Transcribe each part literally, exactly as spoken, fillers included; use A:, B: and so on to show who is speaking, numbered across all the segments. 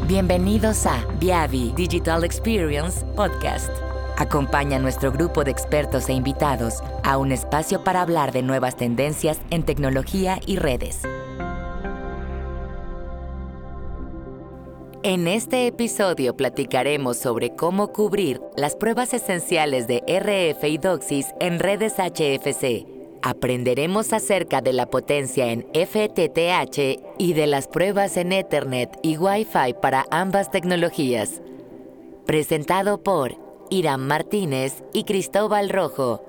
A: Bienvenidos a Viavi Digital Experience Podcast. Acompaña a nuestro grupo de expertos e invitados a un espacio para hablar de nuevas tendencias en tecnología y redes. En este episodio platicaremos sobre cómo cubrir las pruebas esenciales de R F y DOCSIS en redes H F C. Aprenderemos acerca de la potencia en F T T H y de las pruebas en Ethernet y Wi-Fi para ambas tecnologías. Presentado por Iram Martínez y Cristóbal Rojo.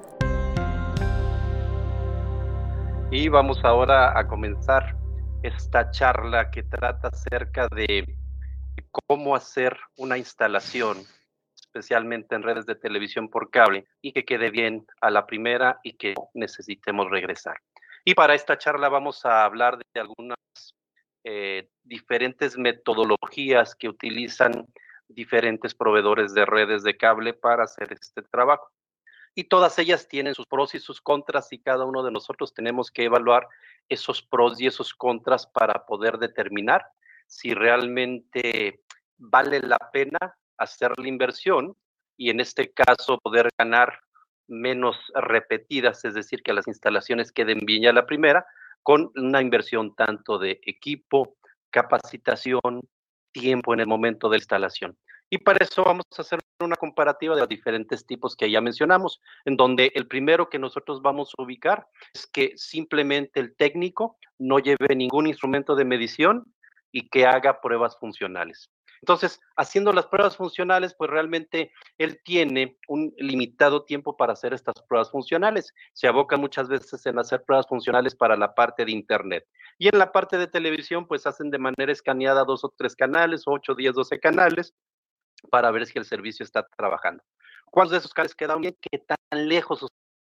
B: Y vamos ahora a comenzar esta charla que trata acerca de cómo hacer una instalación, especialmente en redes de televisión por cable, y que quede bien a la primera y que necesitemos regresar. Y para esta charla vamos a hablar de algunas eh, diferentes metodologías que utilizan diferentes proveedores de redes de cable para hacer este trabajo. Y todas ellas tienen sus pros y sus contras, y cada uno de nosotros tenemos que evaluar esos pros y esos contras para poder determinar si realmente vale la pena hacer la inversión y en este caso poder ganar menos repetidas, es decir, que las instalaciones queden bien ya la primera, con una inversión tanto de equipo, capacitación, tiempo en el momento de la instalación. Y para eso vamos a hacer una comparativa de los diferentes tipos que ya mencionamos, en donde el primero que nosotros vamos a ubicar es que simplemente el técnico no lleve ningún instrumento de medición y que haga pruebas funcionales. Entonces, haciendo las pruebas funcionales, pues realmente él tiene un limitado tiempo para hacer estas pruebas funcionales. Se aboca muchas veces en hacer pruebas funcionales para la parte de Internet. Y en la parte de televisión, pues hacen de manera escaneada dos o tres canales, ocho, diez, doce canales, para ver si el servicio está trabajando. ¿Cuántos de esos canales quedan bien? ¿Qué tan lejos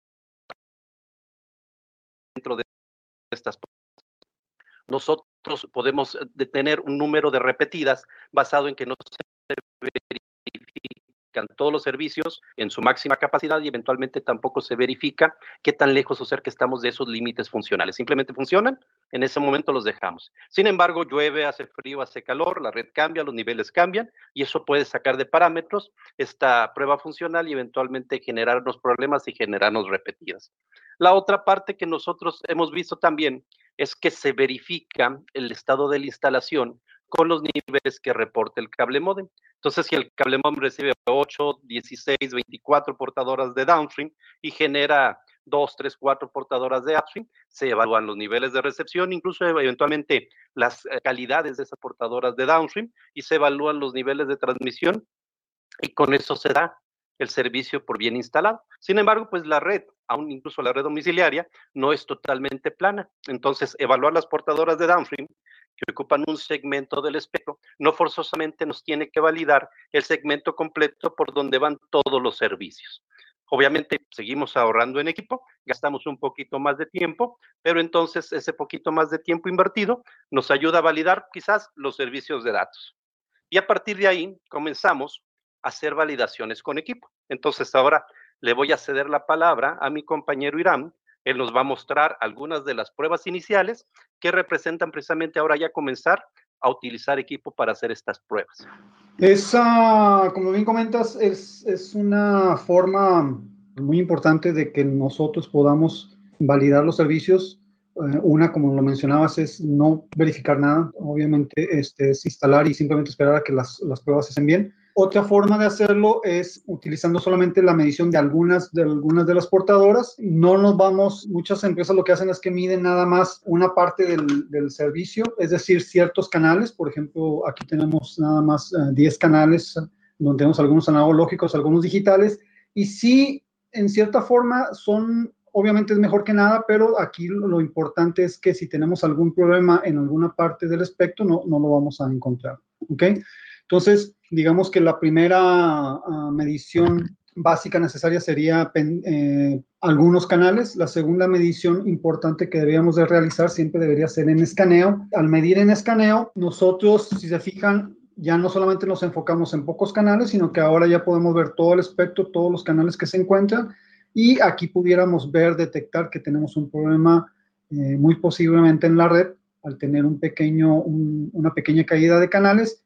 B: dentro de estas pruebas? Nosotros podemos detener un número de repetidas basado en que no se verifican todos los servicios en su máxima capacidad y eventualmente tampoco se verifica qué tan lejos o cerca estamos de esos límites funcionales. Simplemente funcionan, en ese momento los dejamos. Sin embargo, llueve, hace frío, hace calor, la red cambia, los niveles cambian y eso puede sacar de parámetros esta prueba funcional y eventualmente generarnos problemas y generarnos repetidas. La otra parte que nosotros hemos visto también es que se verifica el estado de la instalación con los niveles que reporta el cable módem. Entonces, si el cable módem recibe ocho, dieciséis, veinticuatro portadoras de downstream y genera dos, tres, cuatro portadoras de upstream, se evalúan los niveles de recepción, incluso eventualmente las calidades de esas portadoras de downstream, y se evalúan los niveles de transmisión, y con eso se da el servicio por bien instalado. Sin embargo, pues la red, aún incluso la red domiciliaria, no es totalmente plana. Entonces, evaluar las portadoras de downstream que ocupan un segmento del espectro, no forzosamente nos tiene que validar el segmento completo por donde van todos los servicios. Obviamente, seguimos ahorrando en equipo, gastamos un poquito más de tiempo, pero entonces ese poquito más de tiempo invertido nos ayuda a validar quizás los servicios de datos. Y a partir de ahí comenzamos a hacer validaciones con equipo. Entonces ahora le voy a ceder la palabra a mi compañero Iram. Él nos va a mostrar algunas de las pruebas iniciales que representan precisamente ahora ya comenzar a utilizar equipo para hacer estas pruebas.
C: Esa, como bien comentas, es, es una forma muy importante de que nosotros podamos validar los servicios. Eh, una, como lo mencionabas, es no verificar nada. Obviamente este, es instalar y simplemente esperar a que las, las pruebas estén bien. Otra forma de hacerlo es utilizando solamente la medición de algunas, de algunas de las portadoras. No nos vamos, muchas empresas lo que hacen es que miden nada más una parte del, del servicio, es decir, ciertos canales. Por ejemplo, aquí tenemos nada más uh, diez canales, donde tenemos algunos analógicos, algunos digitales, y sí, en cierta forma, son, obviamente es mejor que nada, pero aquí lo, lo importante es que si tenemos algún problema en alguna parte del espectro, no, no lo vamos a encontrar, ¿ok? Entonces, digamos que la primera uh, medición básica necesaria sería eh, algunos canales. La segunda medición importante que deberíamos de realizar siempre debería ser en escaneo. Al medir en escaneo, nosotros, si se fijan, ya no solamente nos enfocamos en pocos canales, sino que ahora ya podemos ver todo el espectro, todos los canales que se encuentran, y aquí pudiéramos ver, detectar que tenemos un problema eh, muy posiblemente en la red, al tener un pequeño, un, una pequeña caída de canales,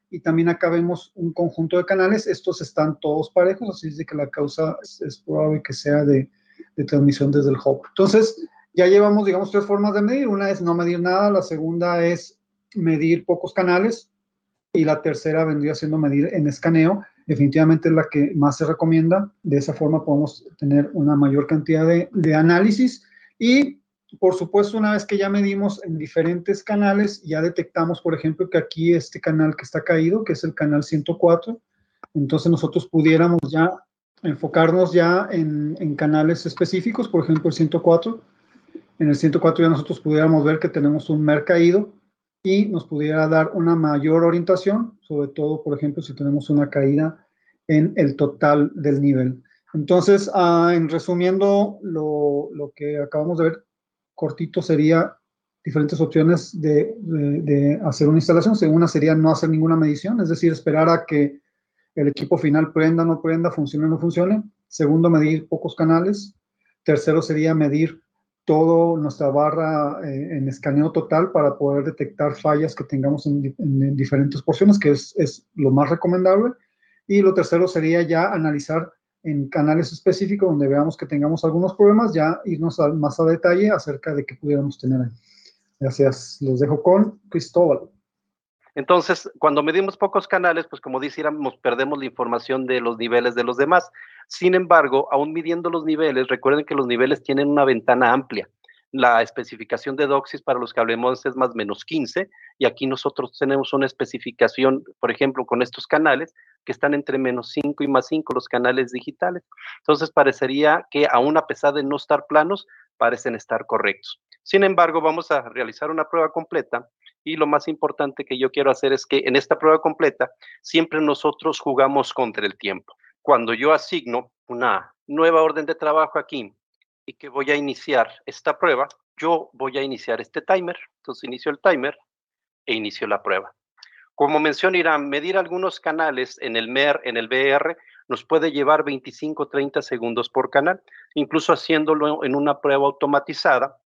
C: y también acá vemos un conjunto de canales. Estos están todos parejos, así es de que la causa es, es probable que sea de, de transmisión desde el hub. Entonces, ya llevamos, digamos, tres formas de medir. Una es no medir nada, la segunda es medir pocos canales, y la tercera vendría siendo medir en escaneo. Definitivamente es la que más se recomienda. De esa forma podemos tener una mayor cantidad de, de análisis. Y, por supuesto, una vez que ya medimos en diferentes canales, ya detectamos, por ejemplo, que aquí este canal que está caído, que es el canal ciento cuatro, entonces nosotros pudiéramos ya enfocarnos ya en, en canales específicos, por ejemplo, el ciento cuatro. En el ciento cuatro ya nosotros pudiéramos ver que tenemos un MER caído y nos pudiera dar una mayor orientación, sobre todo, por ejemplo, si tenemos una caída en el total del nivel. Entonces, uh, en resumiendo lo, lo que acabamos de ver, cortito sería diferentes opciones de, de, de hacer una instalación. Una sería no hacer ninguna medición, es decir, esperar a que el equipo final prenda o no prenda, funcione o no funcione. Segundo, medir pocos canales. Tercero sería medir toda nuestra barra eh, en escaneo total para poder detectar fallas que tengamos en, en, en diferentes porciones, que es, es lo más recomendable. Y lo tercero sería ya analizar en canales específicos donde veamos que tengamos algunos problemas, ya irnos a, más a detalle acerca de qué pudiéramos tener ahí. Gracias. Los dejo con Cristóbal.
B: Entonces, cuando medimos pocos canales, pues como dijéramos, perdemos la información de los niveles de los demás. Sin embargo, aún midiendo los niveles, recuerden que los niveles tienen una ventana amplia. La especificación de Docsis para los cablemodems es más menos quince, y aquí nosotros tenemos una especificación, por ejemplo, con estos canales, que están entre menos cinco y más cinco, los canales digitales. Entonces, parecería que aún a pesar de no estar planos, parecen estar correctos. Sin embargo, vamos a realizar una prueba completa. Y lo más importante que yo quiero hacer es que en esta prueba completa siempre nosotros jugamos contra el tiempo. Cuando yo asigno una nueva orden de trabajo aquí y que voy a iniciar esta prueba, yo voy a iniciar este timer. Entonces inicio el timer e inicio la prueba. Como mencioné, Irán, medir algunos canales en el MER, en el B R, nos puede llevar veinticinco a treinta segundos por canal, incluso haciéndolo en una prueba automatizada.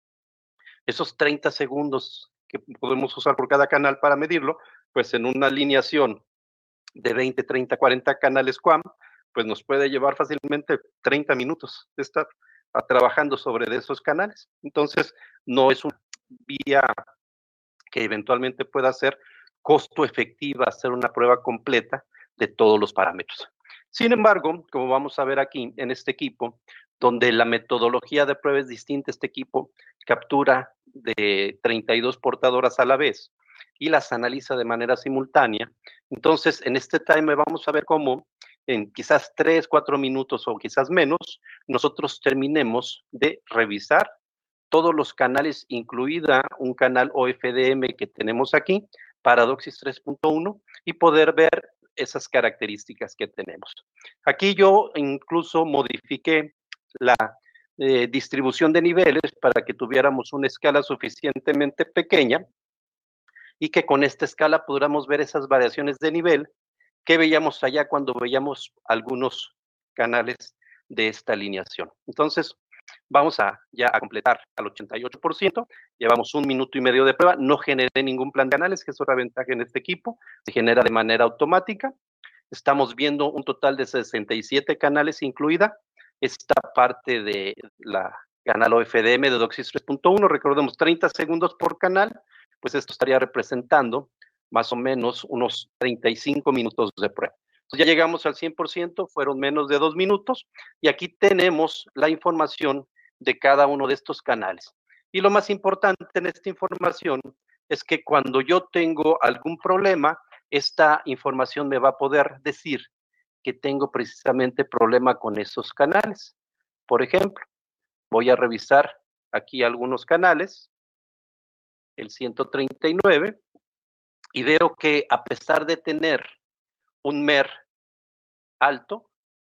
B: Esos treinta segundos que podemos usar por cada canal para medirlo, pues en una alineación de veinte, treinta, cuarenta canales Q A M, pues nos puede llevar fácilmente treinta minutos de estar a, trabajando sobre esos canales. Entonces, no es una vía que eventualmente pueda ser costo efectiva hacer una prueba completa de todos los parámetros. Sin embargo, como vamos a ver aquí en este equipo, donde la metodología de prueba es distinta, este equipo captura de treinta y dos portadoras a la vez y las analiza de manera simultánea. Entonces, en este timer vamos a ver cómo en quizás tres, cuatro minutos o quizás menos, nosotros terminemos de revisar todos los canales, incluida un canal O F D M que tenemos aquí para Docsis tres punto uno, y poder ver esas características que tenemos. Aquí yo incluso modifiqué la eh, distribución de niveles para que tuviéramos una escala suficientemente pequeña y que con esta escala pudiéramos ver esas variaciones de nivel que veíamos allá cuando veíamos algunos canales de esta alineación. Entonces, vamos a ya a completar al ochenta y ocho por ciento, llevamos un minuto y medio de prueba, no generé ningún plan de análisis, que es otra ventaja en este equipo, se genera de manera automática. Estamos viendo un total de sesenta y siete canales incluida esta parte de la canal O F D M de Docsis tres punto uno, recordemos treinta segundos por canal, pues esto estaría representando más o menos unos treinta y cinco minutos de prueba. Entonces ya llegamos al cien por ciento, fueron menos de dos minutos, y aquí tenemos la información de cada uno de estos canales. Y lo más importante en esta información es que cuando yo tengo algún problema, esta información me va a poder decir que tengo precisamente problema con esos canales. Por ejemplo, voy a revisar aquí algunos canales, el ciento treinta y nueve, y veo que a pesar de tener un MER alto,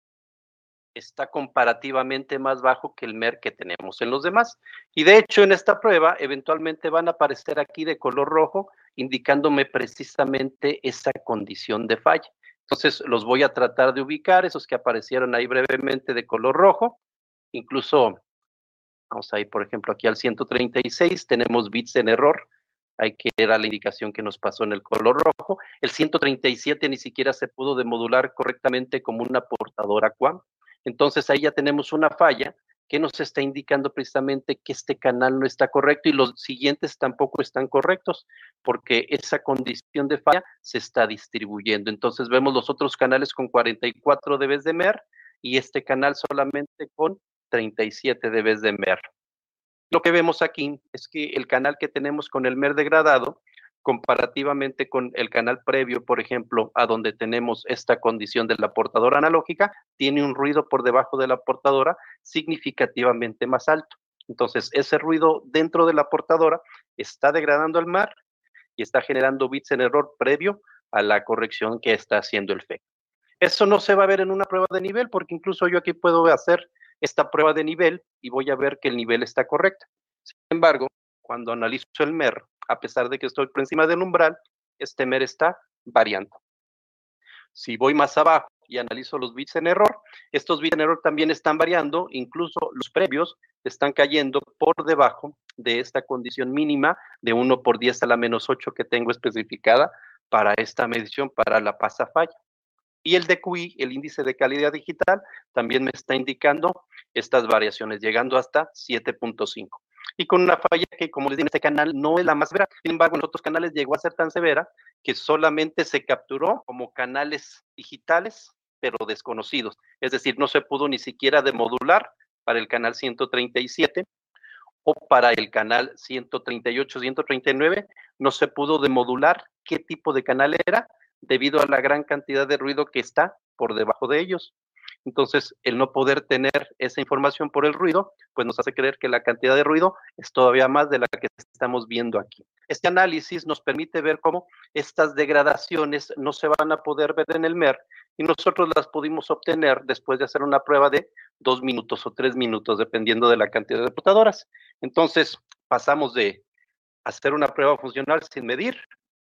B: está comparativamente más bajo que el MER que tenemos en los demás. Y de hecho, en esta prueba, eventualmente van a aparecer aquí de color rojo, indicándome precisamente esa condición de falla. Entonces, los voy a tratar de ubicar, esos que aparecieron ahí brevemente de color rojo. Incluso, vamos a ir, por ejemplo, aquí al ciento treinta y seis, tenemos bits en error. hay que era la indicación que nos pasó en el color rojo. El ciento treinta y siete ni siquiera se pudo demodular correctamente como una portadora QAM. Entonces ahí ya tenemos una falla que nos está indicando precisamente que este canal no está correcto y los siguientes tampoco están correctos, porque esa condición de falla se está distribuyendo. Entonces vemos los otros canales con cuarenta y cuatro dB de M E R y este canal solamente con treinta y siete dB de M E R. Lo que vemos aquí es que el canal que tenemos con el M E R degradado, comparativamente con el canal previo, por ejemplo, a donde tenemos esta condición de la portadora analógica, tiene un ruido por debajo de la portadora significativamente más alto. Entonces, ese ruido dentro de la portadora está degradando el M E R y está generando bits en error previo a la corrección que está haciendo el F E C. Eso no se va a ver en una prueba de nivel, porque incluso yo aquí puedo hacer esta prueba de nivel y voy a ver que el nivel está correcto. Sin embargo, cuando analizo el M E R, a pesar de que estoy por encima del umbral, este M E R está variando. Si voy más abajo y analizo los bits en error, estos bits en error también están variando, incluso los previos están cayendo por debajo de esta condición mínima de uno por diez a la menos ocho que tengo especificada para esta medición, para la pasa-falla. Y el D Q I, el índice de calidad digital, también me está indicando estas variaciones, llegando hasta siete punto cinco. Y con una falla que, como les digo, en este canal no es la más severa. Sin embargo, en otros canales llegó a ser tan severa que solamente se capturó como canales digitales, pero desconocidos. Es decir, no se pudo ni siquiera demodular para el canal ciento treinta y siete o para el canal ciento treinta y ocho, ciento treinta y nueve, no se pudo demodular qué tipo de canal era, debido a la gran cantidad de ruido que está por debajo de ellos. Entonces, el no poder tener esa información por el ruido, pues nos hace creer que la cantidad de ruido es todavía más de la que estamos viendo aquí. Este análisis nos permite ver cómo estas degradaciones no se van a poder ver en el M E R y nosotros las pudimos obtener después de hacer una prueba de dos minutos o tres minutos, dependiendo de la cantidad de portadoras. Entonces, pasamos de hacer una prueba funcional sin medir,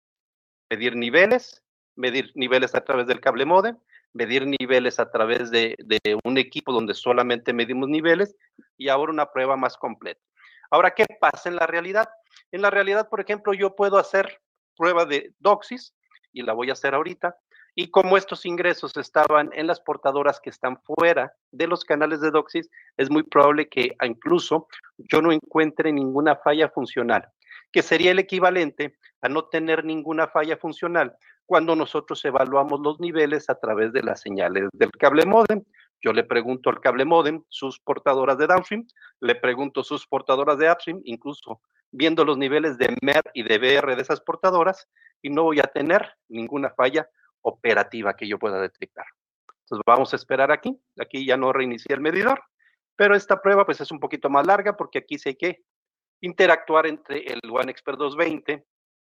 B: medir niveles, medir niveles a través del cable módem, medir niveles a través de, de un equipo donde solamente medimos niveles y ahora una prueba más completa. Ahora, ¿qué pasa en la realidad? En la realidad, por ejemplo, yo puedo hacer prueba de DOCSIS y la voy a hacer ahorita, y como estos ingresos estaban en las portadoras que están fuera de los canales de DOCSIS, es muy probable que incluso yo no encuentre ninguna falla funcional, que sería el equivalente a no tener ninguna falla funcional cuando nosotros evaluamos los niveles a través de las señales del cable módem. Yo le pregunto al cable módem sus portadoras de downstream, le pregunto sus portadoras de upstream, incluso viendo los niveles de M E R y de B R de esas portadoras, y no voy a tener ninguna falla operativa que yo pueda detectar. Entonces vamos a esperar aquí, aquí ya no reinicié el medidor, pero esta prueba pues es un poquito más larga porque aquí sí hay que interactuar entre el OneXpert doscientos veinte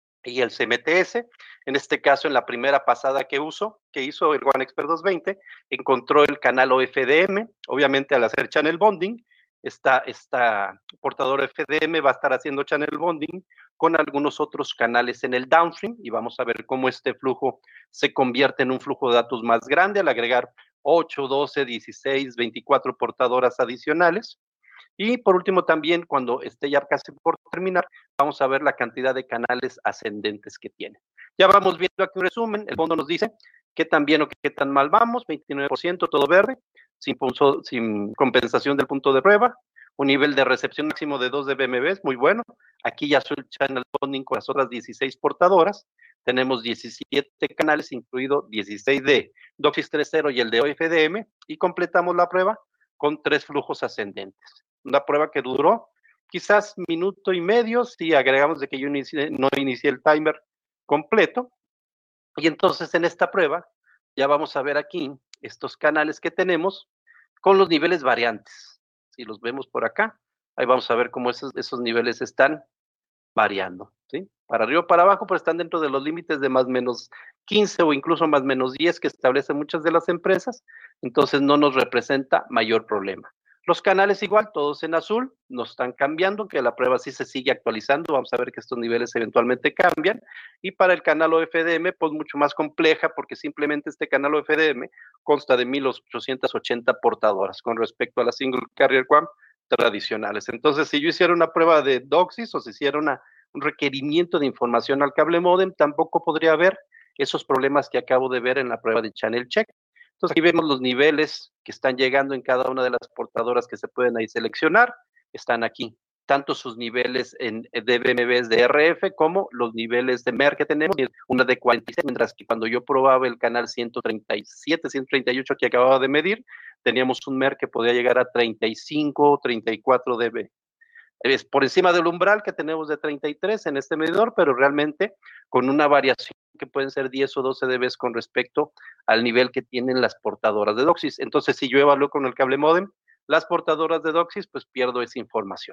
B: y el C M T S. En este caso, en la primera pasada que uso, que hizo el OneXpert doscientos veinte, encontró el canal O F D M. Obviamente, al hacer channel bonding, esta, esta portadora F D M va a estar haciendo channel bonding con algunos otros canales en el downstream, y vamos a ver cómo este flujo se convierte en un flujo de datos más grande al agregar ocho, doce, dieciséis, veinticuatro portadoras adicionales. Y por último también, cuando esté ya casi por terminar, vamos a ver la cantidad de canales ascendentes que tiene. Ya vamos viendo aquí un resumen. El fondo nos dice qué tan bien o qué tan mal vamos, veintinueve por ciento todo verde, sin, punto, sin compensación del punto de prueba, un nivel de recepción máximo de dos de B M Bs, muy bueno. Aquí ya soy el channel bonding con las otras dieciséis portadoras. Tenemos diecisiete canales, incluido dieciséis de DOCSIS tres punto cero y el de O F D M, y completamos la prueba con tres flujos ascendentes. Una prueba que duró quizás minuto y medio si agregamos de que yo inicié, no inicié el timer completo. Y entonces en esta prueba ya vamos a ver aquí estos canales que tenemos con los niveles variantes. Si los vemos por acá, ahí vamos a ver cómo esos, esos niveles están variando, ¿sí? Para arriba o para abajo, pero están dentro de los límites de más o menos quince o incluso más o menos diez que establecen muchas de las empresas. Entonces no nos representa mayor problema. Los canales igual, todos en azul, no están cambiando, que la prueba sí se sigue actualizando. Vamos a ver que estos niveles eventualmente cambian. Y para el canal O F D M, pues mucho más compleja, porque simplemente este canal O F D M consta de mil ochocientas ochenta portadoras con respecto a la single carrier QAM tradicionales. Entonces, si yo hiciera una prueba de DOCSIS o si hiciera una un requerimiento de información al cable módem, tampoco podría haber esos problemas que acabo de ver en la prueba de channel check. Entonces aquí vemos los niveles que están llegando en cada una de las portadoras que se pueden ahí seleccionar, están aquí, tanto sus niveles en, de B M Ws de R F como los niveles de M E R que tenemos, una de cuarenta y seis, mientras que cuando yo probaba el canal ciento treinta y siete, ciento treinta y ocho que acababa de medir, teníamos un M E R que podía llegar a treinta y cinco, treinta y cuatro dB. Es por encima del umbral que tenemos de treinta y tres en este medidor, pero realmente con una variación que pueden ser diez o doce dB con respecto al nivel que tienen las portadoras de DOCSIS. Entonces, si yo evalúo con el cable módem las portadoras de DOCSIS, pues pierdo esa información.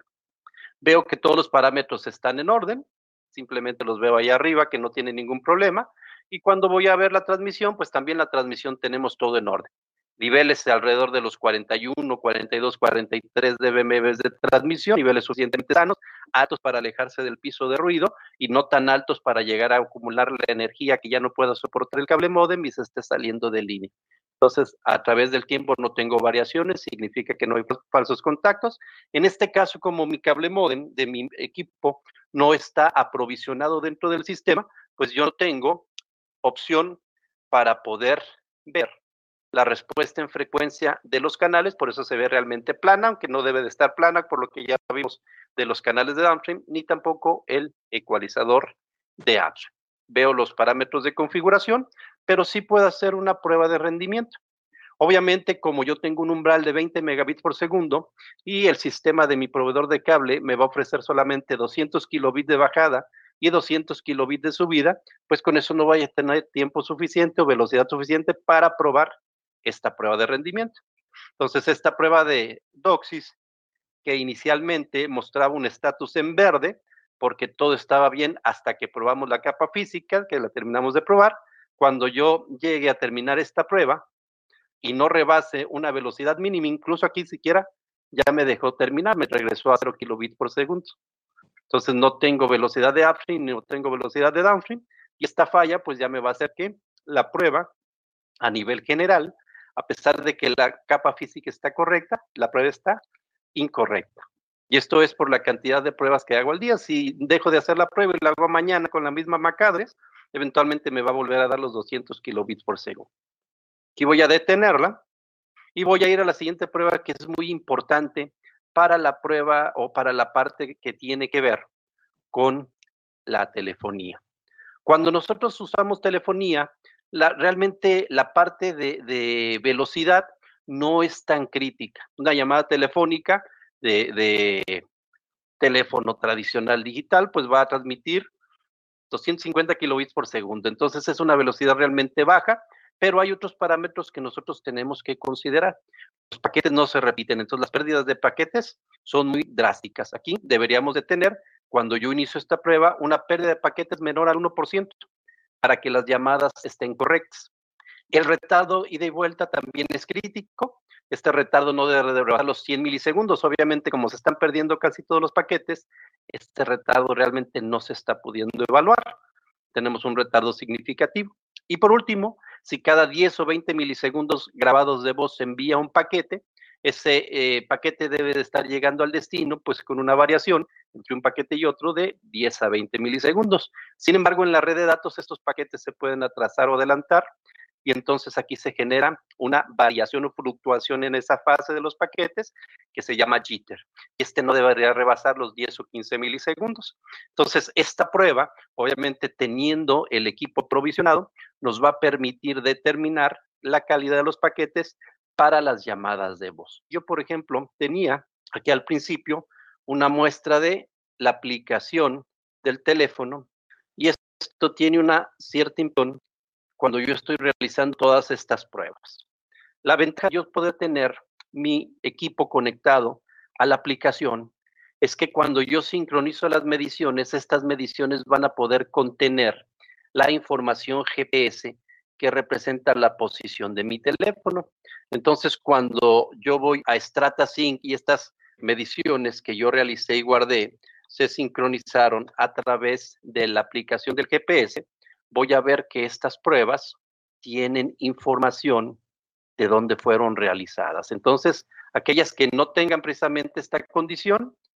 B: Veo que todos los parámetros están en orden, simplemente los veo ahí arriba, que no tienen ningún problema, y cuando voy a ver la transmisión, pues también la transmisión tenemos todo en orden. Niveles de alrededor de los cuarenta y uno, cuarenta y dos, cuarenta y tres dBm de transmisión, niveles suficientemente sanos, altos para alejarse del piso de ruido y no tan altos para llegar a acumular la energía que ya no pueda soportar el cable módem y se esté saliendo de línea. Entonces, a través del tiempo no tengo variaciones, significa que no hay falsos contactos. En este caso, como mi cable módem de mi equipo no está aprovisionado dentro del sistema, pues yo tengo opción para poder ver la respuesta en frecuencia de los canales, por eso se ve realmente plana, aunque no debe de estar plana, por lo que ya vimos de los canales de downstream, ni tampoco el ecualizador de upstream. Veo los parámetros de configuración, pero sí puedo hacer una prueba de rendimiento. Obviamente, como yo tengo un umbral de veinte megabits por segundo y el sistema de mi proveedor de cable me va a ofrecer solamente doscientos kilobits de bajada y doscientos kilobits de subida, pues con eso no voy a tener tiempo suficiente o velocidad suficiente para probar esta prueba de rendimiento. Entonces, esta prueba de DOCSIS, que inicialmente mostraba un estatus en verde, porque todo estaba bien hasta que probamos la capa física, que la terminamos de probar. Cuando yo llegue a terminar esta prueba y no rebase una velocidad mínima, incluso aquí siquiera ya me dejó terminar, me regresó a cero kilobits por segundo. Entonces no tengo velocidad de upstream, no tengo velocidad de downstream, y esta falla pues ya me va a hacer que la prueba a nivel general, a pesar de que la capa física está correcta, la prueba está incorrecta. Y esto es por la cantidad de pruebas que hago al día. Si dejo de hacer la prueba y la hago mañana con la misma M A C address, eventualmente me va a volver a dar los doscientos kilobits por segundo. Aquí voy a detenerla y voy a ir a la siguiente prueba, que es muy importante para la prueba o para la parte que tiene que ver con la telefonía. Cuando nosotros usamos telefonía, la, realmente la parte de, de velocidad no es tan crítica. Una llamada telefónica de, de teléfono tradicional digital, pues va a transmitir doscientos cincuenta kilobits por segundo. Entonces es una velocidad realmente baja, pero hay otros parámetros que nosotros tenemos que considerar. Los paquetes no se repiten, entonces las pérdidas de paquetes son muy drásticas. Aquí deberíamos de tener, cuando yo inicio esta prueba, una pérdida de paquetes menor al uno por ciento para que las llamadas estén correctas. El retardo ida y vuelta también es crítico. Este retardo no debe de rebasar los cien milisegundos. Obviamente, como se están perdiendo casi todos los paquetes, este retardo realmente no se está pudiendo evaluar. Tenemos un retardo significativo. Y por último, si cada diez o veinte milisegundos grabados de voz se envía un paquete, ese eh, paquete debe de estar llegando al destino, pues con una variación entre un paquete y otro de diez a veinte milisegundos. Sin embargo, en la red de datos estos paquetes se pueden atrasar o adelantar, y entonces aquí se genera una variación o fluctuación en esa fase de los paquetes que se llama jitter. Este no debería rebasar los diez o quince milisegundos. Entonces, esta prueba, obviamente teniendo el equipo provisionado, nos va a permitir determinar la calidad de los paquetes para las llamadas de voz. Yo, por ejemplo, tenía aquí al principio una muestra de la aplicación del teléfono, y esto tiene una cierta impresión cuando yo estoy realizando todas estas pruebas. La ventaja de yo poder tener mi equipo conectado a la aplicación es que cuando yo sincronizo las mediciones, estas mediciones van a poder contener la información G P S que representa la posición de mi teléfono. Entonces, cuando yo voy a StrataSync y estas mediciones que yo realicé y guardé se sincronizaron a través de la aplicación del G P S, voy a ver que estas pruebas tienen información de dónde fueron realizadas. Entonces, aquellas que no tengan precisamente esta condición,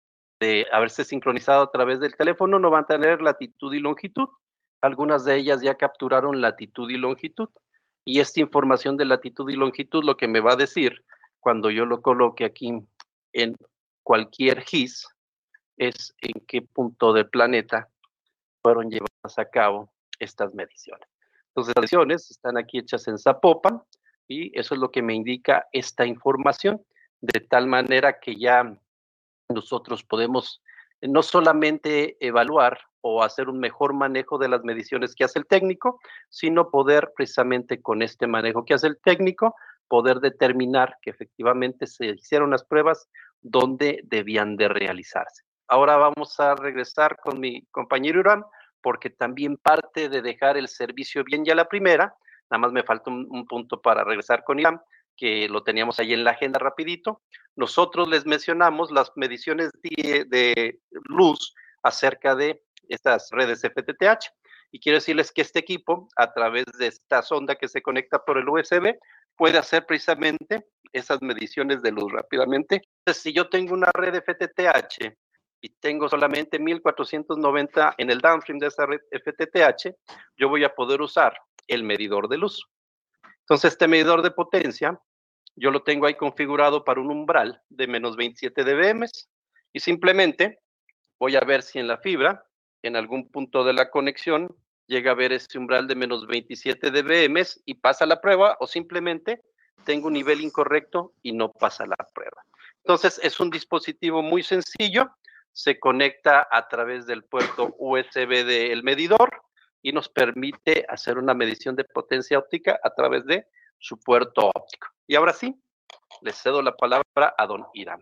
B: de haberse sincronizado a través del teléfono no van a tener latitud y longitud. Algunas de ellas ya capturaron latitud y longitud. Y esta información de latitud y longitud lo que me va a decir cuando yo lo coloque aquí en cualquier G I S es en qué punto del planeta fueron llevadas a cabo estas mediciones. Entonces, las mediciones están aquí hechas en Zapopan y eso es lo que me indica esta información, de tal manera que ya nosotros podemos no solamente evaluar o hacer un mejor manejo de las mediciones que hace el técnico, sino poder precisamente con este manejo que hace el técnico, poder determinar que efectivamente se hicieron las pruebas donde debían de realizarse. Ahora vamos a regresar con mi compañero Irán, porque también parte de dejar el servicio bien ya la primera, nada más me falta un, un punto para regresar con Irán, que lo teníamos ahí en la agenda rapidito. Nosotros les mencionamos las mediciones de, de luz acerca de estas redes F T T H, y quiero decirles que este equipo, a través de esta sonda que se conecta por el U S B, puede hacer precisamente esas mediciones de luz rápidamente. Entonces, si yo tengo una red F T T H y tengo solamente mil cuatrocientos noventa en el downstream de esa red F T T H, yo voy a poder usar el medidor de luz. Entonces, este medidor de potencia, yo lo tengo ahí configurado para un umbral de menos veintisiete decibelios y simplemente voy a ver si en la fibra, en algún punto de la conexión, llega a ver ese umbral de menos veintisiete decibelios y pasa la prueba, o simplemente tengo un nivel incorrecto y no pasa la prueba. Entonces, es un dispositivo muy sencillo, se conecta a través del puerto U S B del medidor y nos permite hacer una medición de potencia óptica a través de su puerto óptico. Y ahora sí, les cedo la palabra a don Irán.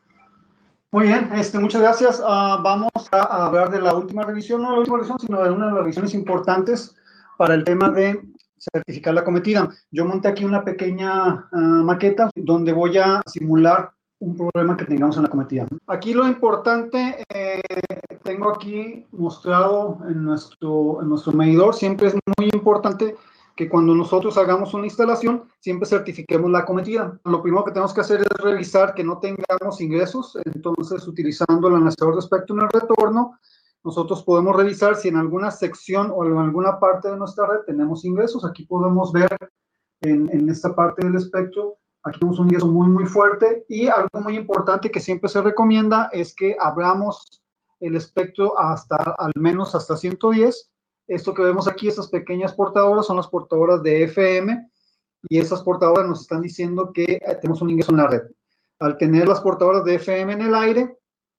C: Muy bien, este, muchas gracias. Uh, vamos a hablar de la última revisión, no la última revisión, sino de una de las revisiones importantes para el tema de certificar la cometida. Yo monté aquí una pequeña uh, maqueta donde voy a simular un problema que tengamos en la cometida. Aquí lo importante, eh, tengo aquí mostrado en nuestro, en nuestro medidor, siempre es muy importante que cuando nosotros hagamos una instalación, siempre certifiquemos la cometida. Lo primero que tenemos que hacer es revisar que no tengamos ingresos, entonces utilizando el analizador de espectro en el retorno, nosotros podemos revisar si en alguna sección o en alguna parte de nuestra red tenemos ingresos. Aquí podemos ver en, en esta parte del espectro, aquí tenemos un ingreso muy, muy fuerte, y algo muy importante que siempre se recomienda es que abramos el espectro hasta, al menos hasta ciento diez. Esto que vemos aquí, estas pequeñas portadoras, son las portadoras de F M, y esas portadoras nos están diciendo que tenemos un ingreso en la red. Al tener las portadoras de F M en el aire,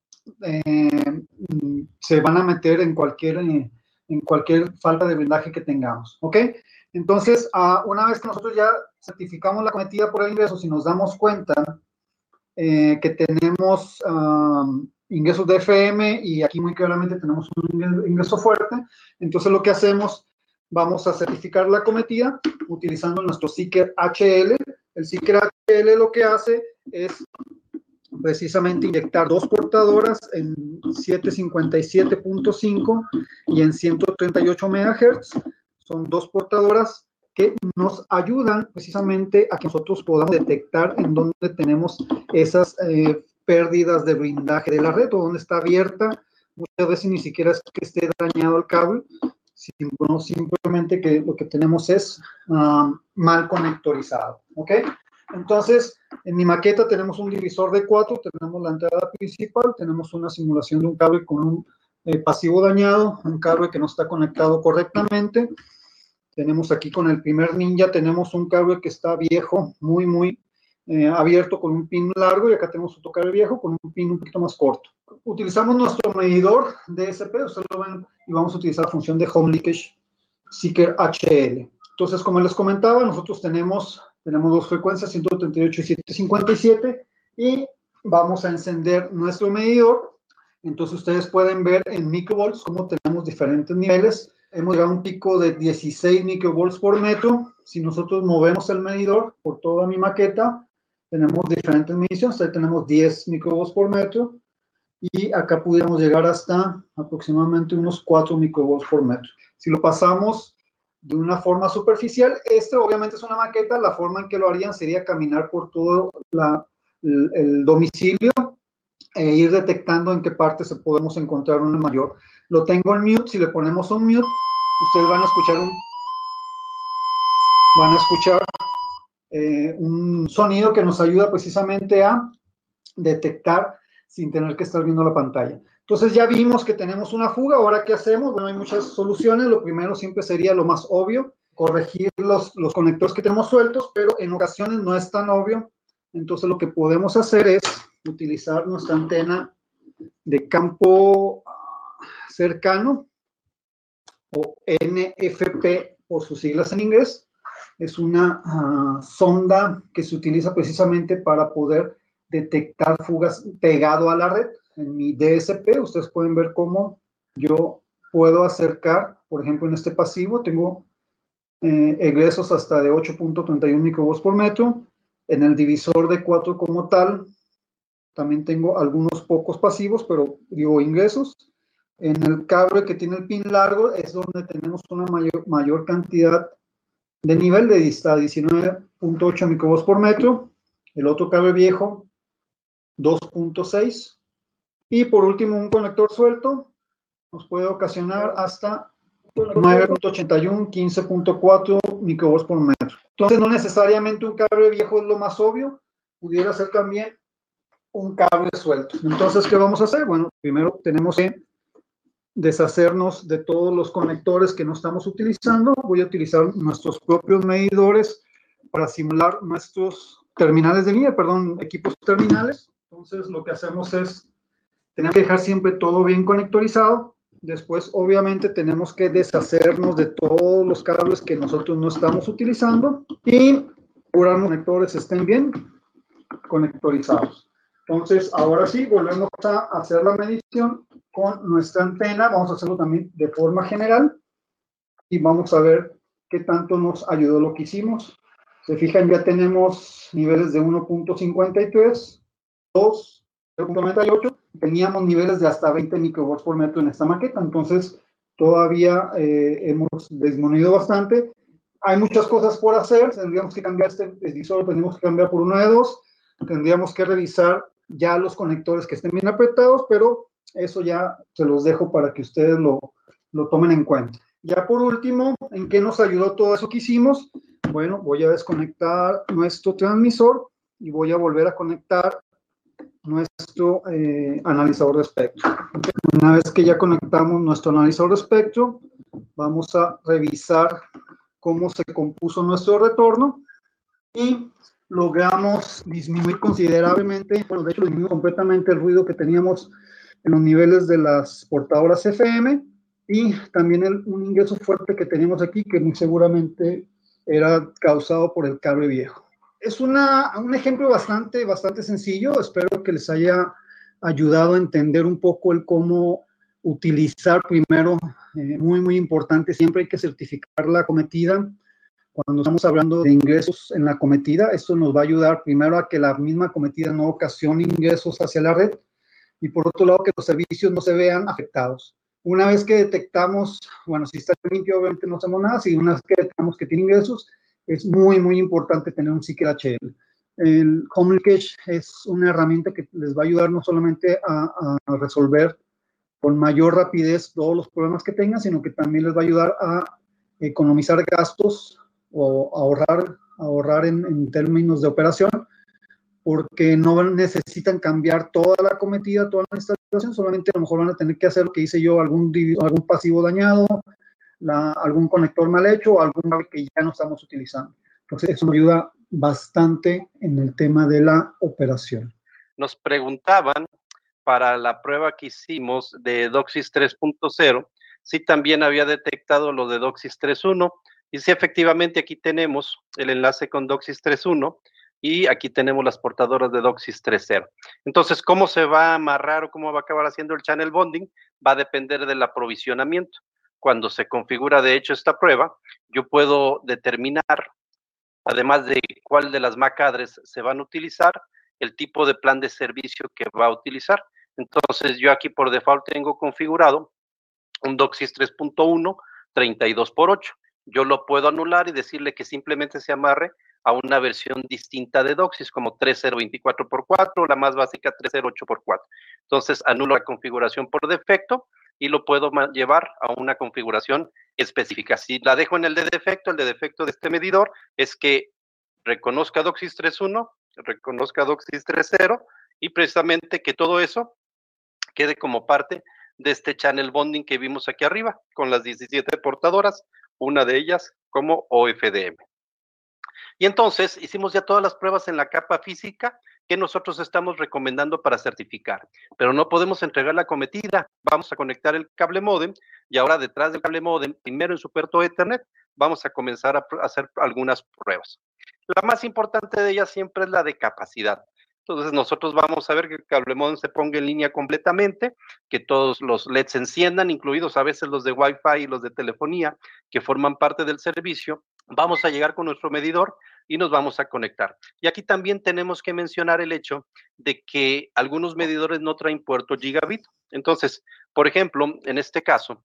C: eh, se van a meter en cualquier, en cualquier falta de blindaje que tengamos, ¿ok? Entonces, uh, una vez que nosotros ya certificamos la cometida por el ingreso, si nos damos cuenta eh, que tenemos um, ingresos de F M y aquí muy claramente tenemos un ingreso fuerte, entonces lo que hacemos, vamos a certificar la cometida utilizando nuestro Seeker H L. El Seeker H L lo que hace es precisamente inyectar dos portadoras en setecientos cincuenta y siete punto cinco y en ciento treinta y ocho megahertz. Son dos portadoras que nos ayudan precisamente a que nosotros podamos detectar en dónde tenemos esas eh, pérdidas de blindaje de la red o dónde está abierta. Muchas veces ni siquiera es que esté dañado el cable, sino simplemente que lo que tenemos es um, mal conectorizado, ¿ok? Entonces, en mi maqueta tenemos un divisor de cuatro, tenemos la entrada principal, tenemos una simulación de un cable con un eh, pasivo dañado, un cable que no está conectado correctamente. Tenemos aquí con el primer Ninja, tenemos un cable que está viejo, muy, muy eh, abierto con un pin largo, y acá tenemos otro cable viejo con un pin un poquito más corto. Utilizamos nuestro medidor de D S P, ustedes lo ven, y vamos a utilizar la función de Home Leakage Seeker H L. Entonces, como les comentaba, nosotros tenemos, tenemos dos frecuencias, ciento treinta y ocho y ciento cincuenta y siete, y vamos a encender nuestro medidor. Entonces, ustedes pueden ver en microvolts cómo tenemos diferentes niveles. Hemos llegado a un pico de dieciséis microvolts por metro. Si nosotros movemos el medidor por toda mi maqueta, tenemos diferentes mediciones. Ahí tenemos diez microvolts por metro. Y acá pudiéramos llegar hasta aproximadamente unos cuatro microvolts por metro. Si lo pasamos de una forma superficial, este obviamente es una maqueta. La forma en que lo harían sería caminar por todo la, el, el domicilio e ir detectando en qué parte se podemos encontrar un mayor. Lo tengo en mute. Si le ponemos un mute, ustedes van a escuchar un, van a escuchar eh, un sonido que nos ayuda precisamente a detectar sin tener que estar viendo la pantalla. Entonces ya vimos que tenemos una fuga. Ahora, ¿qué hacemos? Bueno, hay muchas soluciones. Lo primero siempre sería lo más obvio, corregir los, los conectores que tenemos sueltos, pero en ocasiones no es tan obvio. Entonces lo que podemos hacer es utilizar nuestra antena de campo cercano, o N F P por sus siglas en inglés. Es una uh, sonda que se utiliza precisamente para poder detectar fugas pegado a la red. En mi D S P ustedes pueden ver cómo yo puedo acercar, por ejemplo, en este pasivo tengo eh, egresos hasta de ocho punto treinta y uno microvolts por metro. En el divisor de cuatro como tal, también tengo algunos pocos pasivos, pero digo ingresos. En el cable que tiene el pin largo es donde tenemos una mayor, mayor cantidad de nivel, de hasta diecinueve punto ocho microvolts por metro. El otro cable viejo, dos punto seis. Y por último, un conector suelto nos puede ocasionar hasta nueve punto ochenta y uno, quince punto cuatro microvolts por metro. Entonces, no necesariamente un cable viejo es lo más obvio, pudiera ser también un cable suelto. Entonces, ¿qué vamos a hacer? Bueno, primero tenemos que deshacernos de todos los conectores que no estamos utilizando. Voy a utilizar nuestros propios medidores para simular nuestros terminales de línea, perdón, equipos terminales. Entonces, lo que hacemos es, tenemos que dejar siempre todo bien conectorizado. Después, obviamente, tenemos que deshacernos de todos los cables que nosotros no estamos utilizando y asegurar que los conectores estén bien conectorizados. Entonces, ahora sí, volvemos a hacer la medición con nuestra antena. Vamos a hacerlo también de forma general y vamos a ver qué tanto nos ayudó lo que hicimos. Se fijan, ya tenemos niveles de uno punto cincuenta y tres, dos, cero punto noventa y ocho. Teníamos niveles de hasta veinte microvolts por metro en esta maqueta. Entonces, todavía eh, hemos disminuido bastante. Hay muchas cosas por hacer. Tendríamos que cambiar este divisor, lo tenemos que cambiar por uno de dos. Tendríamos que revisar ya los conectores que estén bien apretados, pero eso ya se los dejo para que ustedes lo, lo tomen en cuenta. Ya por último, ¿en qué nos ayudó todo eso que hicimos? Bueno, voy a desconectar nuestro transmisor y voy a volver a conectar nuestro eh, analizador de espectro. Una vez que ya conectamos nuestro analizador de espectro, vamos a revisar cómo se compuso nuestro retorno y logramos disminuir considerablemente, bueno, de hecho disminuimos completamente el ruido que teníamos en los niveles de las portadoras F M y también el, un ingreso fuerte que teníamos aquí que muy seguramente era causado por el cable viejo. Es una, un ejemplo bastante, bastante sencillo. Espero que les haya ayudado a entender un poco el cómo utilizar primero, eh, muy, muy importante, siempre hay que certificar la cometida. Cuando estamos hablando de ingresos en la cometida, esto nos va a ayudar primero a que la misma cometida no ocasione ingresos hacia la red y por otro lado que los servicios no se vean afectados. Una vez que detectamos, bueno, si está limpio obviamente no hacemos nada, si una vez que detectamos que tiene ingresos, es muy, muy importante tener un ciclo H L. El Home Leakage es una herramienta que les va a ayudar no solamente a, a resolver con mayor rapidez todos los problemas que tengan, sino que también les va a ayudar a economizar gastos o ahorrar, ahorrar en, en términos de operación, porque no necesitan cambiar toda la cometida, toda la instalación, solamente a lo mejor van a tener que hacer lo que hice yo, algún, algún pasivo dañado, la, algún conector mal hecho o algún cable que ya no estamos utilizando. Entonces, eso nos ayuda bastante en el tema de la operación.
B: Nos preguntaban para la prueba que hicimos de DOCSIS tres punto cero si también había detectado lo de DOCSIS tres punto uno. Y sí, efectivamente, aquí tenemos el enlace con DOCSIS tres punto uno y aquí tenemos las portadoras de DOCSIS tres punto cero. Entonces, ¿cómo se va a amarrar o cómo va a acabar haciendo el channel bonding? Va a depender del aprovisionamiento. Cuando se configura, de hecho, esta prueba, yo puedo determinar, además de cuál de las M A C address se van a utilizar, el tipo de plan de servicio que va a utilizar. Entonces, yo aquí por default tengo configurado un DOCSIS tres punto uno treinta y dos por ocho. Yo lo puedo anular y decirle que simplemente se amarre a una versión distinta de DOCSIS, como tres punto cero veinticuatro por cuatro, la más básica tres punto cero ocho por cuatro. Entonces, anulo la configuración por defecto y lo puedo llevar a una configuración específica. Si la dejo en el de defecto, el de defecto de este medidor es que reconozca DOCSIS tres punto uno, reconozca DOCSIS tres punto cero y precisamente que todo eso quede como parte de este channel bonding que vimos aquí arriba, con las diecisiete portadoras, una de ellas como O F D M. Y entonces hicimos ya todas las pruebas en la capa física que nosotros estamos recomendando para certificar, pero no podemos entregar la cometida. Vamos a conectar el cable módem y ahora detrás del cable módem, primero en su puerto Ethernet, vamos a comenzar a hacer algunas pruebas. La más importante de ellas siempre es la de capacidad. Entonces nosotros vamos a ver que el cable módem se ponga en línea completamente, que todos los L E Ds se enciendan, incluidos a veces los de Wi-Fi y los de telefonía, que forman parte del servicio. Vamos a llegar con nuestro medidor y nos vamos a conectar. Y aquí también tenemos que mencionar el hecho de que algunos medidores no traen puerto gigabit. Entonces, por ejemplo, en este caso,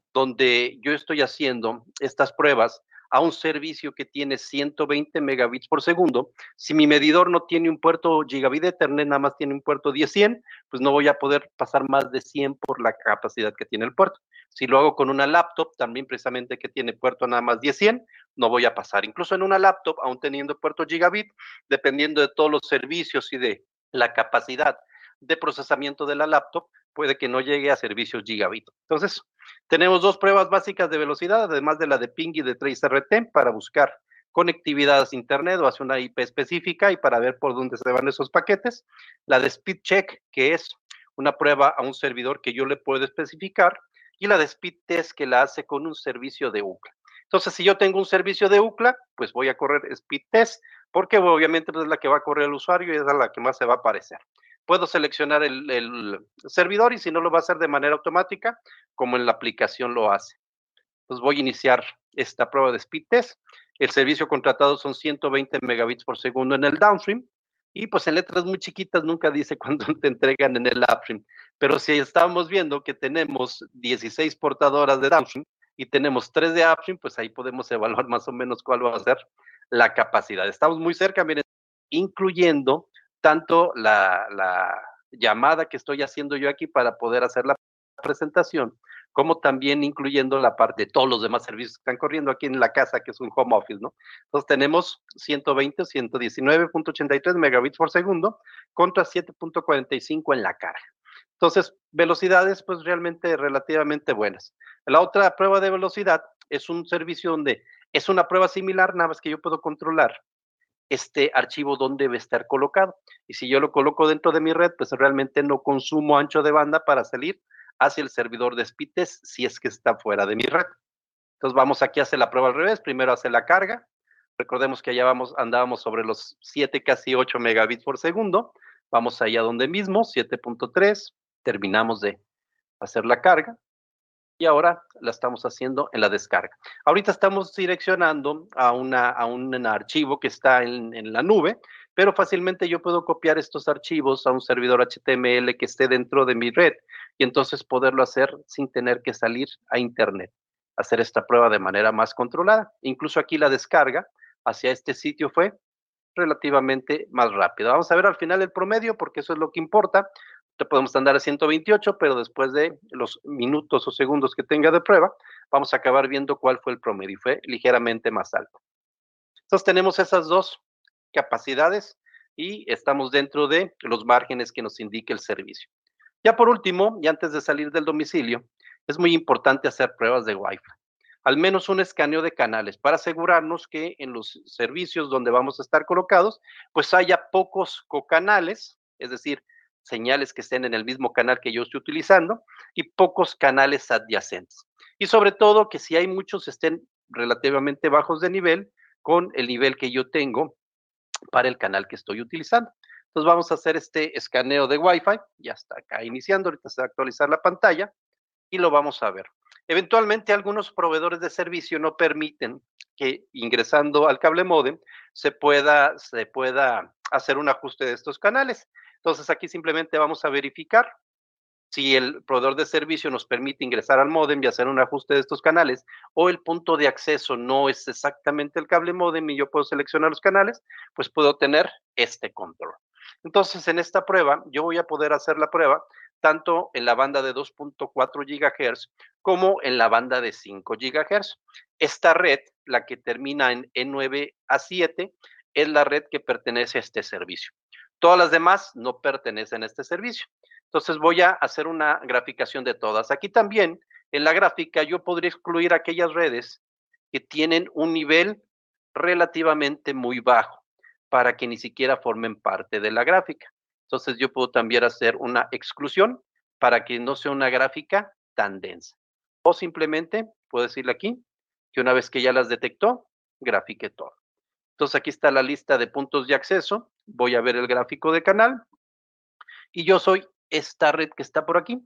B: donde yo estoy haciendo estas pruebas a un servicio que tiene ciento veinte megabits por segundo, si mi medidor no tiene un puerto gigabit Ethernet, nada más tiene un puerto diez cien, pues no voy a poder pasar más de cien por la capacidad que tiene el puerto. Si lo hago con una laptop, también precisamente que tiene puerto nada más diez cien, no voy a pasar. Incluso en una laptop, aún teniendo puerto gigabit, dependiendo de todos los servicios y de la capacidad de procesamiento de la laptop, puede que no llegue a servicios gigabit. Entonces, tenemos dos pruebas básicas de velocidad, además de la de ping y de trace R T, para buscar conectividad a internet o hacia una I P específica y para ver por dónde se van esos paquetes. La de speed check, que es una prueba a un servidor que yo le puedo especificar, y la de speed test, que la hace con un servicio de U C L A. Entonces, si yo tengo un servicio de U C L A, pues voy a correr speed test, porque obviamente es la que va a correr el usuario y es la que más se va a aparecer. Puedo seleccionar el, el servidor y si no lo va a hacer de manera automática, como en la aplicación lo hace. Entonces voy a iniciar esta prueba de speed test. El servicio contratado son ciento veinte megabits por segundo en el downstream y pues en letras muy chiquitas nunca dice cuándo te entregan en el upstream. Pero si estamos viendo que tenemos dieciséis portadoras de downstream y tenemos tres de upstream, pues ahí podemos evaluar más o menos cuál va a ser la capacidad. Estamos muy cerca, miren, incluyendo tanto la, la llamada que estoy haciendo yo aquí para poder hacer la presentación, como también incluyendo la parte de todos los demás servicios que están corriendo aquí en la casa, que es un home office, ¿no? Entonces tenemos ciento veinte, ciento diecinueve punto ochenta y tres megabits por segundo contra siete punto cuarenta y cinco en la carga. Entonces, velocidades pues realmente relativamente buenas. La otra prueba de velocidad es un servicio donde es una prueba similar, nada más que yo puedo controlar este archivo dónde debe estar colocado. Y si yo lo coloco dentro de mi red, pues realmente no consumo ancho de banda para salir hacia el servidor de speed test si es que está fuera de mi red. Entonces vamos aquí a hacer la prueba al revés. Primero hace la carga. Recordemos que allá vamos, andábamos sobre los siete, casi ocho megabits por segundo. Vamos allá donde mismo, siete punto tres. Terminamos de hacer la carga. Y ahora la estamos haciendo en la descarga. Ahorita estamos direccionando a, una, a un archivo que está en, en la nube, pero fácilmente yo puedo copiar estos archivos a un servidor H T M L que esté dentro de mi red y entonces poderlo hacer sin tener que salir a internet, hacer esta prueba de manera más controlada. Incluso aquí la descarga hacia este sitio fue relativamente más rápida. Vamos a ver al final el promedio porque eso es lo que importa. Podemos andar a ciento veintiocho, pero después de los minutos o segundos que tenga de prueba, vamos a acabar viendo cuál fue el promedio. Fue ligeramente más alto. Entonces tenemos esas dos capacidades y estamos dentro de los márgenes que nos indica el servicio. Ya por último, y antes de salir del domicilio, es muy importante hacer pruebas de Wi-Fi. Al menos un escaneo de canales para asegurarnos que en los servicios donde vamos a estar colocados, pues haya pocos cocanales, es decir, señales que estén en el mismo canal que yo estoy utilizando y pocos canales adyacentes. Y sobre todo que si hay muchos estén relativamente bajos de nivel con el nivel que yo tengo para el canal que estoy utilizando. Entonces vamos a hacer este escaneo de Wi-Fi, ya está acá iniciando, ahorita se va a actualizar la pantalla y lo vamos a ver. Eventualmente algunos proveedores de servicio no permiten que ingresando al cable módem se pueda, se pueda hacer un ajuste de estos canales. Entonces aquí simplemente vamos a verificar si el proveedor de servicio nos permite ingresar al módem y hacer un ajuste de estos canales, o el punto de acceso no es exactamente el cable módem y yo puedo seleccionar los canales, pues puedo tener este control. Entonces, en esta prueba, yo voy a poder hacer la prueba tanto en la banda de dos punto cuatro gigahertz como en la banda de cinco gigahertz. Esta red, la que termina en E nueve A siete, es la red que pertenece a este servicio. Todas las demás no pertenecen a este servicio. Entonces voy a hacer una graficación de todas. Aquí también, en la gráfica, yo podría excluir aquellas redes que tienen un nivel relativamente muy bajo para que ni siquiera formen parte de la gráfica. Entonces yo puedo también hacer una exclusión para que no sea una gráfica tan densa. O simplemente puedo decirle aquí que una vez que ya las detectó, grafique todo. Entonces aquí está la lista de puntos de acceso. Voy a ver el gráfico de canal. Y yo soy esta red que está por aquí,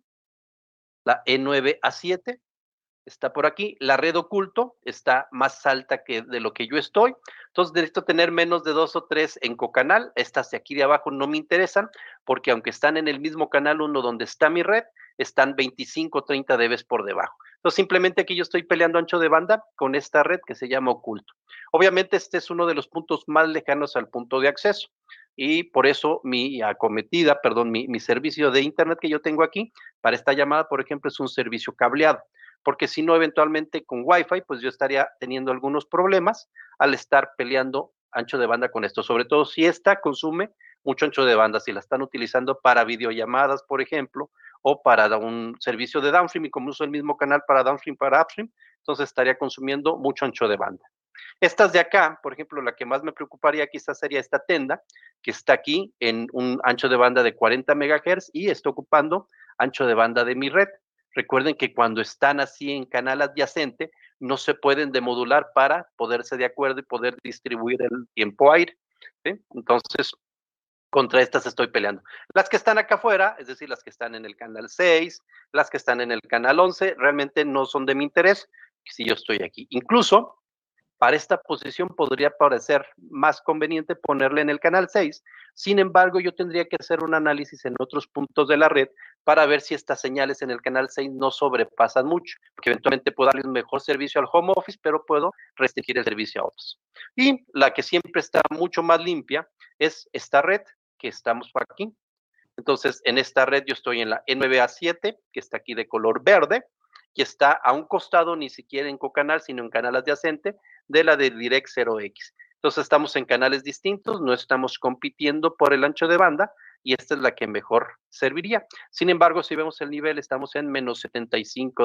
B: la E nueve A siete, está por aquí. La red oculto está más alta que de lo que yo estoy. Entonces necesito tener menos de dos o tres en cocanal. Estas de aquí de abajo no me interesan porque aunque están en el mismo canal uno donde está mi red, están veinticinco o treinta dB por debajo. Entonces simplemente aquí yo estoy peleando ancho de banda con esta red que se llama oculto. Obviamente este es uno de los puntos más lejanos al punto de acceso. Y por eso mi acometida, perdón, mi, mi servicio de internet que yo tengo aquí para esta llamada, por ejemplo, es un servicio cableado, porque si no, eventualmente con Wi-Fi, pues yo estaría teniendo algunos problemas al estar peleando ancho de banda con esto, sobre todo si esta consume mucho ancho de banda, si la están utilizando para videollamadas, por ejemplo, o para un servicio de downstream, y como uso el mismo canal para downstream, para upstream, entonces estaría consumiendo mucho ancho de banda. Estas de acá, por ejemplo, la que más me preocuparía quizás sería esta Tenda, que está aquí en un ancho de banda de cuarenta megahertz y está ocupando ancho de banda de mi red. Recuerden que cuando están así en canal adyacente, no se pueden demodular para poderse de acuerdo y poder distribuir el tiempo aire, ¿sí? Entonces, contra estas estoy peleando. Las que están acá afuera, es decir, las que están en el canal seis, las que están en el canal once, realmente no son de mi interés si yo estoy aquí. Incluso, para esta posición podría parecer más conveniente ponerle en el canal seis. Sin embargo, yo tendría que hacer un análisis en otros puntos de la red para ver si estas señales en el canal seis no sobrepasan mucho, porque eventualmente puedo darle un mejor servicio al home office, pero puedo restringir el servicio a otros. Y la que siempre está mucho más limpia es esta red que estamos por aquí. Entonces, en esta red yo estoy en la E nueve A siete, que está aquí de color verde, que está a un costado, ni siquiera en cocanal, sino en canal adyacente, de la de Direct cero X. Entonces estamos en canales distintos, no estamos compitiendo por el ancho de banda, y esta es la que mejor serviría. Sin embargo, si vemos el nivel, estamos en menos setenta y cinco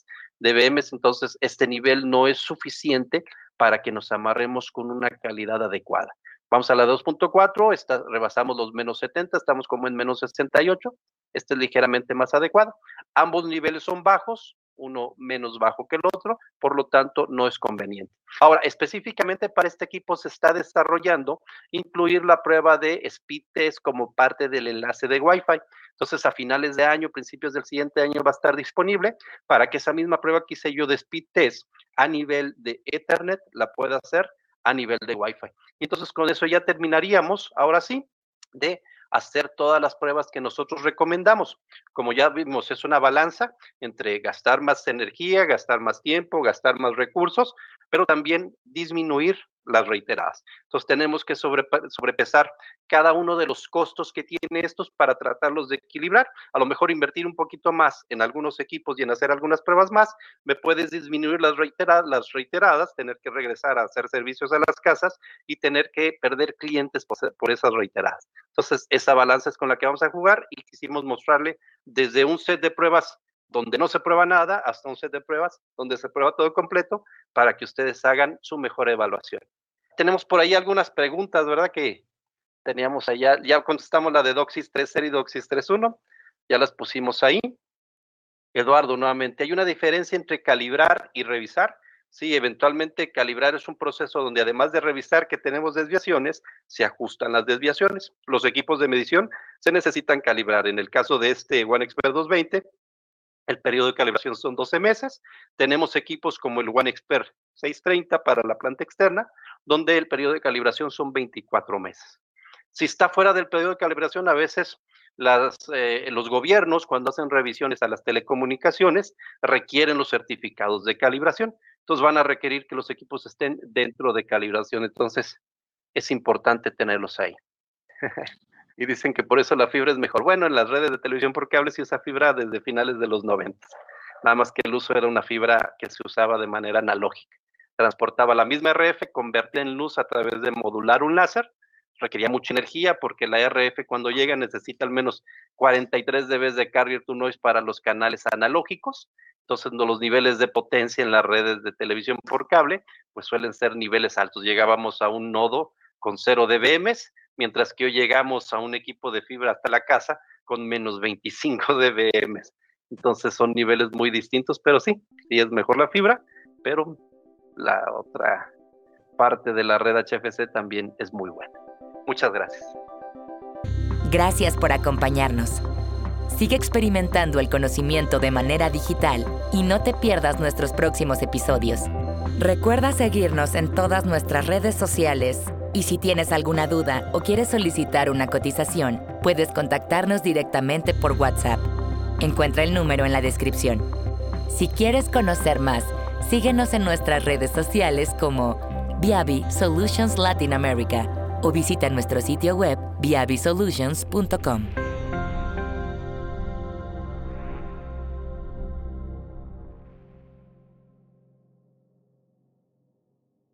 B: dB, entonces este nivel no es suficiente para que nos amarremos con una calidad adecuada. Vamos a la dos punto cuatro, rebasamos los menos setenta, estamos como en menos sesenta y ocho, este es ligeramente más adecuado. Ambos niveles son bajos, uno menos bajo que el otro, por lo tanto no es conveniente. Ahora, específicamente para este equipo se está desarrollando incluir la prueba de speed test como parte del enlace de Wi-Fi. Entonces, a finales de año, principios del siguiente año va a estar disponible para que esa misma prueba que hice yo de speed test a nivel de Ethernet la pueda hacer a nivel de Wi-Fi. Entonces, con eso ya terminaríamos, ahora sí, de hacer todas las pruebas que nosotros recomendamos. Como ya vimos, es una balanza entre gastar más energía, gastar más tiempo, gastar más recursos, pero también disminuir las reiteradas. Entonces tenemos que sobre, sobrepesar cada uno de los costos que tiene estos para tratarlos de equilibrar. A lo mejor invertir un poquito más en algunos equipos y en hacer algunas pruebas más, me puedes disminuir las reiteradas, las reiteradas, tener que regresar a hacer servicios a las casas y tener que perder clientes por, por esas reiteradas. Entonces esa balanza es con la que vamos a jugar y quisimos mostrarle desde un set de pruebas donde no se prueba nada, hasta un set de pruebas donde se prueba todo completo, para que ustedes hagan su mejor evaluación. Tenemos por ahí algunas preguntas, ¿verdad? Que teníamos allá, ya contestamos la de DOCSIS tres cero y DOCSIS tres uno, ya las pusimos ahí. Eduardo, nuevamente, ¿hay una diferencia entre calibrar y revisar? Sí, eventualmente calibrar es un proceso donde además de revisar que tenemos desviaciones, se ajustan las desviaciones. Los equipos de medición se necesitan calibrar. En el caso de este OneXpert doscientos veinte, el periodo de calibración son doce meses. Tenemos equipos como el OneXpert seiscientos treinta para la planta externa, donde el periodo de calibración son veinticuatro meses. Si está fuera del periodo de calibración, a veces las, eh, los gobiernos, cuando hacen revisiones a las telecomunicaciones, requieren los certificados de calibración. Entonces van a requerir que los equipos estén dentro de calibración. Entonces es importante tenerlos ahí. Y dicen que por eso la fibra es mejor. Bueno, en las redes de televisión por cable sí usa fibra desde finales de los noventa. Nada más que el uso era una fibra que se usaba de manera analógica. Transportaba la misma R F, convertía en luz a través de modular un láser. Requería mucha energía porque la R F cuando llega necesita al menos cuarenta y tres decibelios de carrier to noise para los canales analógicos. Entonces no, los niveles de potencia en las redes de televisión por cable pues suelen ser niveles altos. Llegábamos a un nodo con cero decibelios, mientras que hoy llegamos a un equipo de fibra hasta la casa con menos veinticinco decibelios. Entonces son niveles muy distintos, pero sí, sí es mejor la fibra, pero la otra parte de la red H F C también es muy buena. Muchas gracias.
A: Gracias por acompañarnos. Sigue experimentando el conocimiento de manera digital y no te pierdas nuestros próximos episodios. Recuerda seguirnos en todas nuestras redes sociales y si tienes alguna duda o quieres solicitar una cotización, puedes contactarnos directamente por WhatsApp. Encuentra el número en la descripción. Si quieres conocer más, síguenos en nuestras redes sociales como Viavi Solutions Latin America o visita nuestro sitio web viavi solutions punto com.